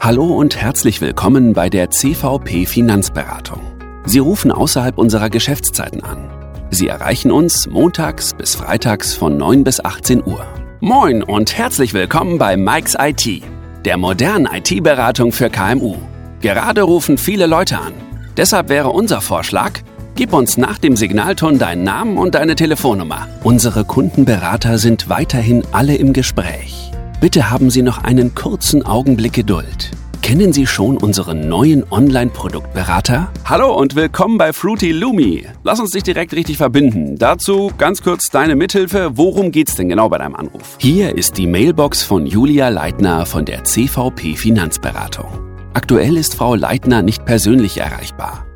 Hallo und herzlich willkommen bei der CVP Finanzberatung. Sie rufen außerhalb unserer Geschäftszeiten an. Sie erreichen uns montags bis freitags von 9 bis 18 Uhr. Moin und herzlich willkommen bei Mike's IT, der modernen IT-Beratung für KMU. Gerade rufen viele Leute an. Deshalb wäre unser Vorschlag: Gib uns nach dem Signalton deinen Namen und deine Telefonnummer. Unsere Kundenberater sind weiterhin alle im Gespräch. Bitte haben Sie noch einen kurzen Augenblick Geduld. Kennen Sie schon unseren neuen Online-Produktberater? Hallo und willkommen bei Fruity Lumi. Lass uns dich direkt richtig verbinden. Dazu ganz kurz deine Mithilfe. Worum geht's denn genau bei deinem Anruf? Hier ist die Mailbox von Julia Leitner von der CVP Finanzberatung. Aktuell ist Frau Leitner nicht persönlich erreichbar.